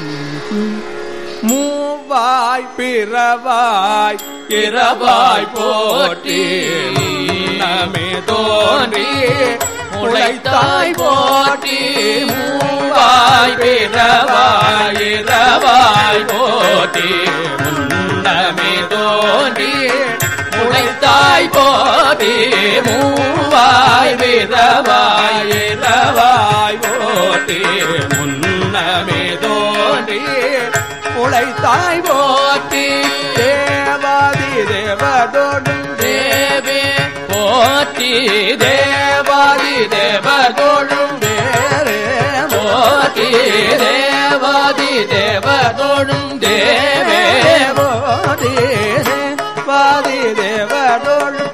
muay பிறவாய் இரவாய் போற்றி முன்னமே தோன்றி முளைத்தாய் போற்றி மூவாய் பிறவாய் இரவாய் போற்றி முன்னமே தோன்றி முளைத்தாய் போற்றி மூவாய் பிறவாய் இரவாய் போற்றி முன்னமே தோன்றி முளைத்தாய் போற்றி தேவாதி தேவதோடும் தேவே போற்றி தேவாதி தேவதோடும் வேறே போற்றி தேவாதி தேவதோடும் தேவே போற்றி தேவாதி தேவதோடும்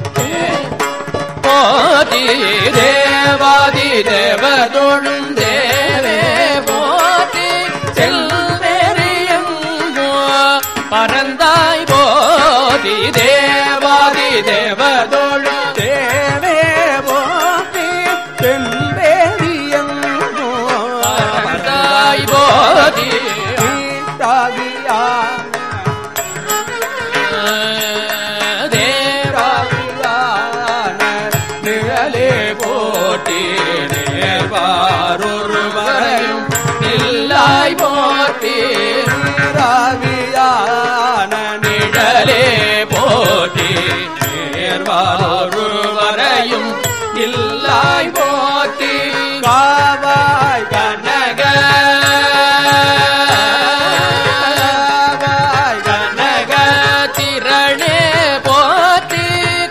போற்றி தேவாதி தேவதோடும் தேவே போற்றி பரந்தாய் போதி தேவாதி தேவதோடும் தேவே போதி தென்பேரியங்கோ பரந்தாய் போதி தேவாதியான நிழலே போட்டி நேர்வாரொருவரையும் நில்லாய் போட்டி ராவியான நிழலே போற்றி நேர்வாரொருவரையும் இல்லாய் போற்றி காவாய் கனக கனக திரளே போற்றி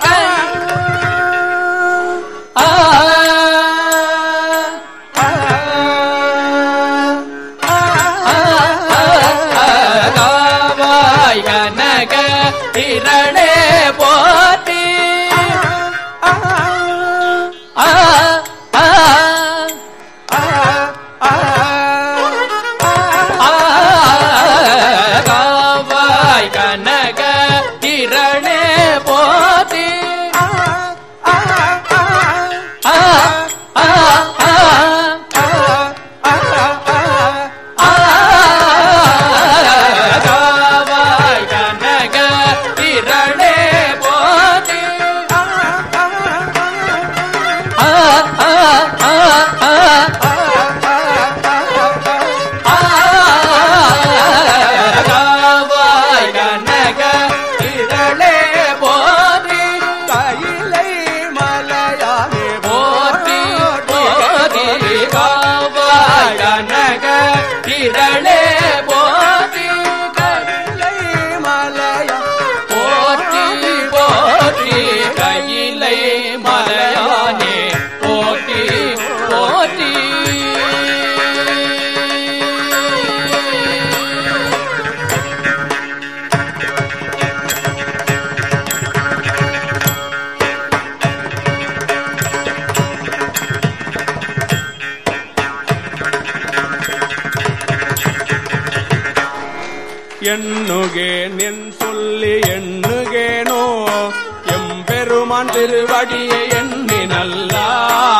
கனக திரளே போற்றி காவாய் கனக திரளே போற்றி திரளே போற்றி கையிலை மலையா போற்றி போற்றி கையிலை மலையானே போற்றி போற்றி எண்ணுகேன் என் சொல்லி எண்ணுகேனோ எம்பெருமான் திருவடியை எண்ணி நல்லா